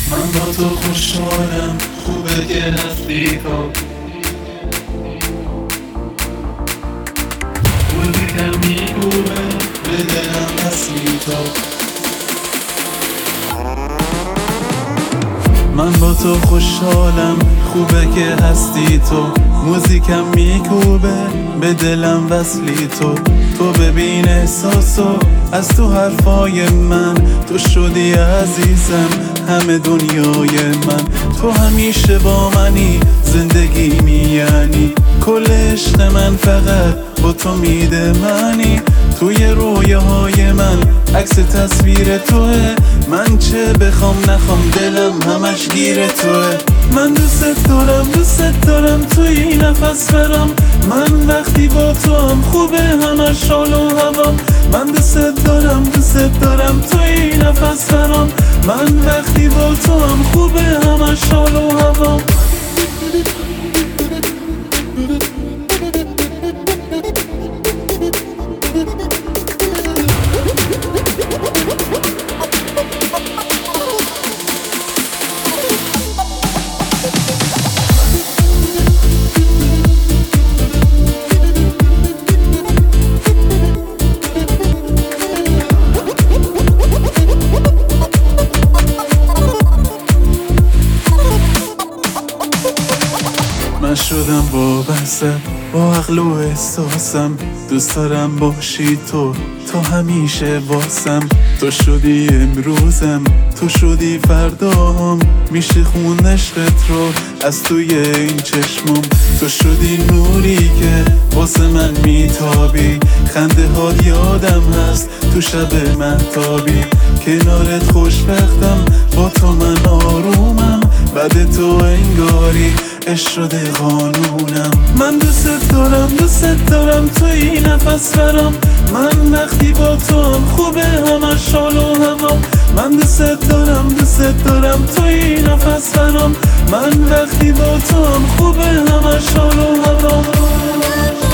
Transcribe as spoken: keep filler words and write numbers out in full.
من با تو خوشحالم، خوبه که هستی تو. موزیکم میگوه به دلم هستی تو. من با تو خوشحالم، خوبه که هستی تو. موزیکم میکوبه به دلم وصلی تو. تو ببین احساسو از تو حرفای من، تو شدی عزیزم همه دنیای من. تو همیشه با منی، زندگی میانی، کل عشق من فقط با تو میده منی. توی رویاهای من عکس تصویر توه، من چه بخوام نخوام دلم همش گیر توه. من دوست دارم دوست دارم توی نفس برم، من وقتی با تو هم خوبه همش حال و هوام. من دوست دارم دوست دارم توی نفس برم، من وقتی با تو هم خوبه همش حال و هوام. من شدم وابسته با عقل و احساسم، دوست دارم باشی تو تا همیشه واسم. تو شدی امروزم، تو شدی فردام، میشه خون عشقت رو از توی این چشمم. تو شدی نوری که واسه من میتابی، خنده هات یادم هست تو شب مهتابی. کنارت خوشبختم، با تو من آرومم، بعد تو انگاری عشق شده قانونم. من دوست دارم دوست دارم توی نفس برم، من وقتی با تو هم خوبه همش حال و هوام. من دوست دارم دوست دارم توی نفس برم، من وقتی با تو هم خوبه همش حال و هوام.